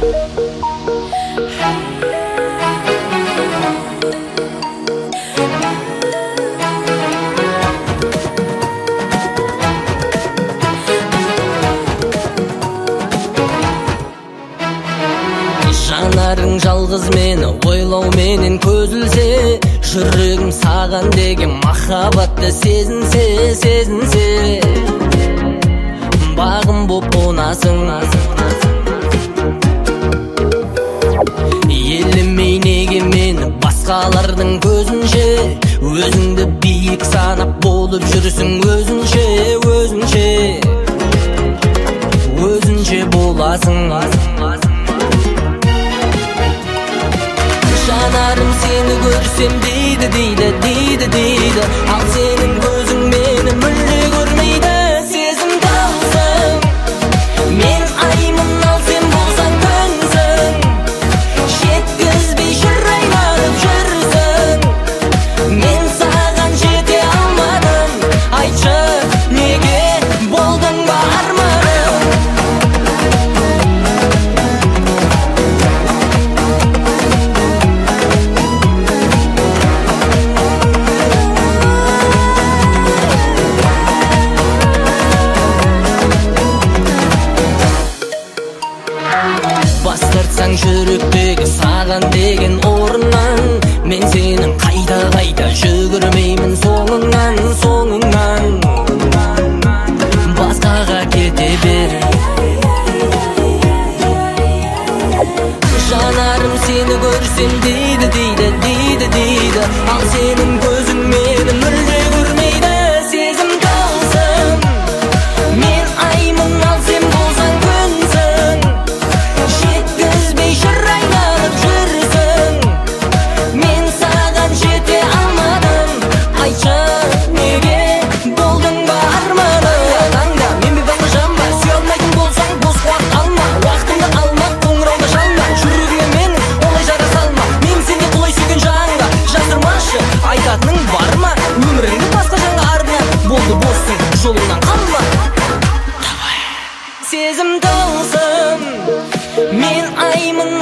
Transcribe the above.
Жанарың жалғыз мені ойлау менен көзілсе, жүрегім саған деген махаббатты сезінсе, бағым боп қонасың. Елемей неге мені басқалардың көзінше, өзіңді биік санап болып жүрсің өзінше боласың. Жанарым сені көрсем дейді, ал сенің көзің мені мүлде көрмейді. Сезім таусың, мен аймын, ал сен болсаң күнсің. Жеткізбей жыр айналып жүрсің, мен саған жете алмадым. Айтшы, неге болдың ба арманым? Бас тартсаң жүректегі саған деген орыннан, мен сенің қайта жүгірмеймін соңыңнан. Басқаға кете бер. Жанарым сені көрсем дейді, ал сенің көзің мені мүлде көрмейді. Сезім таусың, мен аймын, ал сен болсаң күнсің. Жеткізбей жыр айналып жүрсің, мен саған жете алмадым. Айтшы, неге болдың ба арманым? Таңда мен бе басқа жан ба? Сүйе алмайтын болсаң бос уақыт алма. Уақытыңды алма, қоңырауды шалма. Жүрегіме менің олай жара салма. Мен сенде құлай сүйген жанға жасырмашы. Айтатының бар ма? Өміріңді басқа жанға арна. Болды боссың, жолыңнан қалма. Сезім таусың, мен аймын,